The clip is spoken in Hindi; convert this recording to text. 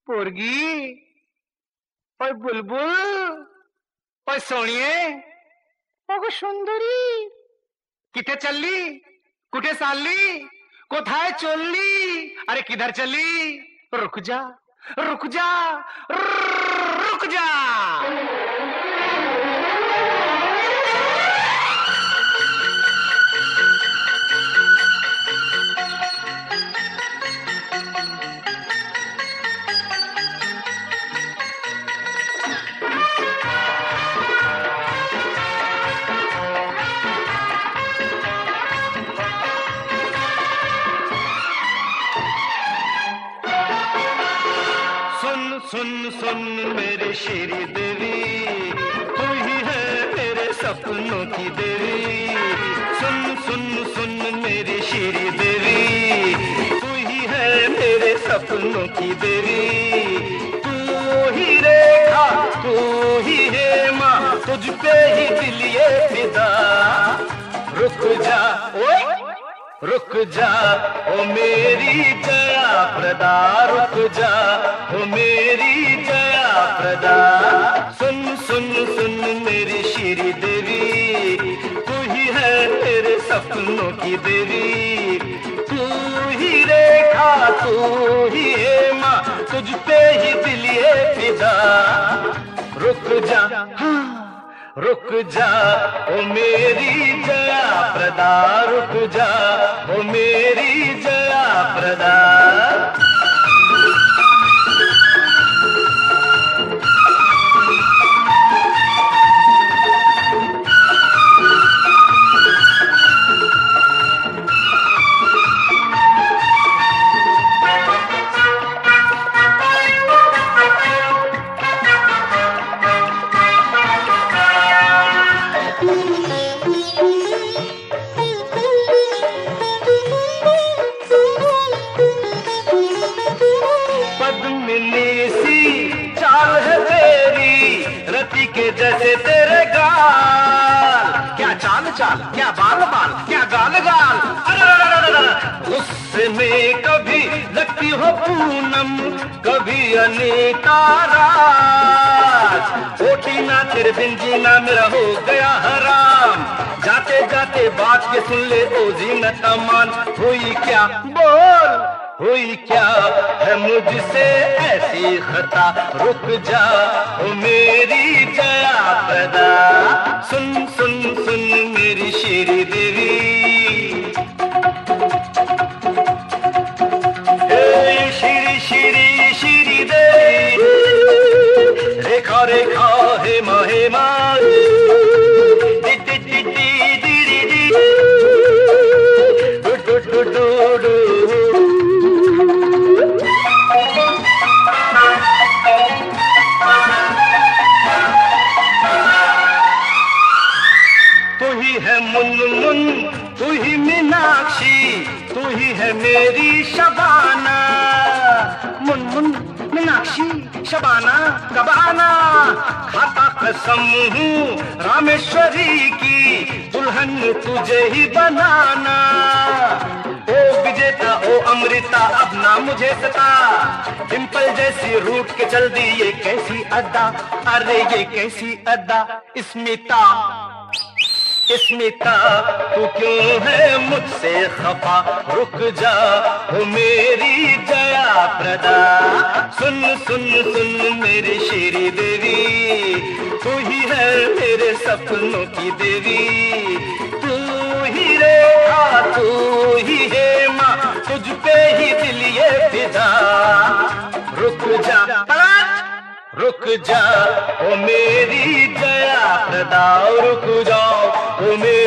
पोरगी ओय बुलबुल ओय सोनिये ओगो सुंदरी किथे चलली कुठे चालली कोथाय चलली अरे किधर चली रुक जा रुक जा रुक जा सुन सुन मेरी श्री देवी तू ही है मेरे सपनों की देवी सुन सुन सुन मेरी श्री देवी तू ही है मेरे सपनों की देवी तू ही रेखा तू ही है माँ तुझ पे ही दिल ये फिदा रुक जा ओए रुक जा ओ मेरी जया प्रदा रुक जा ओ मेरी जया प्रदा सुन सुन सुन मेरी श्री देवी तू ही है मेरे सपनों की देवी तू ही रेखा तू ही है माँ तुझ पे ही दिल ये फिदा रुक जा हाँ रुक जा ओ मेरी जया प्रदा रुक जा ओ मेरी जया प्रदा के जैसे तेरे गाल क्या चाल चाल क्या बाल बाल क्या गाल गाल अरे गुस्से में कभी लगती हो पूनम कभी अनीता राज ओटी ना तेरे बिन जीना मेरा हो गया हराम जाते जाते बात के सुन ले ओ जीनत अमान हुई क्या बोल हुई क्या है मुझसे ऐसी खता रुक जा ओ मेरी जया प्रदा सुन सुन सुन मेरी श्री देवी श्री श्री श्री देवी रेखा रेखा हेमा हेमा तू ही मीनाक्षी तू ही है मेरी शबाना मुनमुन मीनाक्षी शबाना कबाना खाता कसम हूँ रामेश्वरी की दुल्हन तुझे ही बनाना ओ विजेता ओ अमृता अब ना मुझे सता डिंपल जैसी रूठ के चल दी ये कैसी अदा अरे ये कैसी अदा स्मिता स्मिता तू क्यों है मुझसे खफा रुक जा ओ मेरी जया प्रदा सुन सुन सुन मेरी श्री देवी तू ही है मेरे सपनों की देवी तू ही रेखा तू ही है माँ तुझ पे ही दिल ये फिदा रुक जा रुक जा ओ मेरी जया प्रदा रुक जाओ ओ मेरी